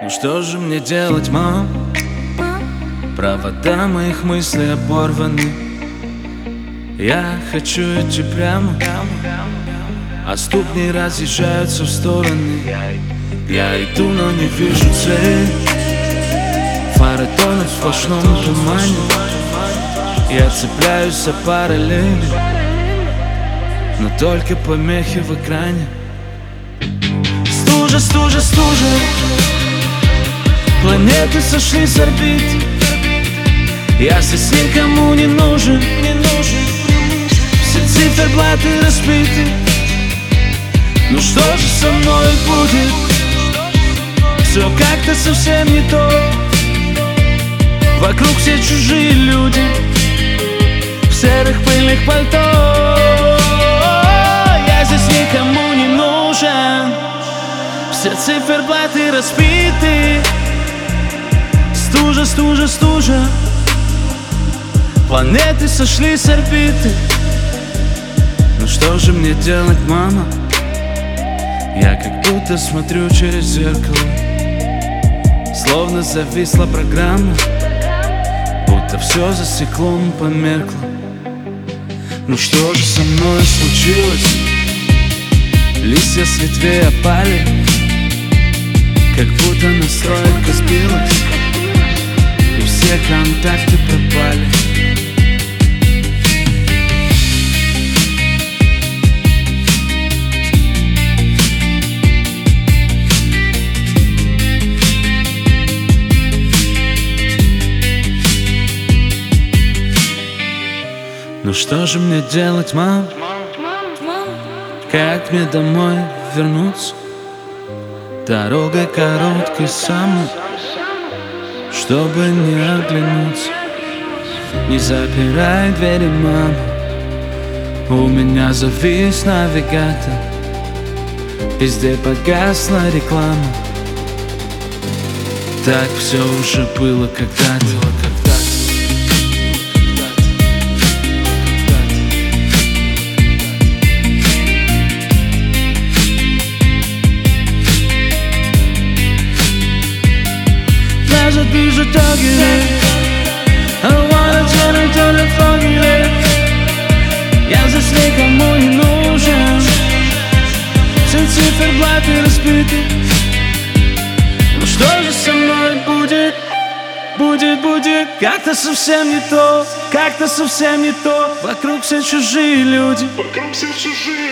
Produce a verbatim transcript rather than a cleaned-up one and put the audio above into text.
Что же мне делать, мам? Провода моих мыслей оборваны. Я хочу идти прямо, а ступни разъезжаются в стороны. Я иду, но не вижу цели. Фары тонут в сплошном тумане. Я цепляюсь за параллели, но только помехи в экране. Стужа, стужа, стужа. Планеты сошли с орбит. Я здесь никому не нужен, не нужен. Все циферблаты разбиты. Ну что же со мной будет? Все как-то совсем не то. Вокруг все чужие люди в серых пыльных пальто. Я здесь никому не нужен. Все циферблаты разбиты. Стужа, стужа, стужа. Планеты сошли с орбиты. Ну что же мне делать, мама? Я как будто смотрю через зеркало. Словно зависла программа, будто все за секунду померкло. Ну что же со мной случилось? Листья с ветвей опали, как будто настройка сбилась, и все контакты пропали. Ну что же мне делать, мам? Как мне домой вернуться? Дорога короткой самой, чтобы не оглянуться. Не запирай двери, мама. У меня завис навигатор. Везде погасла реклама. Так все уже было когда-то. Вижу итоги. I don't wanna turn into the foggy. Я здесь никому не нужен. Все циферблаты разбиты. Ну что же со мной будет? Будет, будет. Как-то совсем не то. Как-то совсем не то. Вокруг все чужие люди. Вокруг все чужие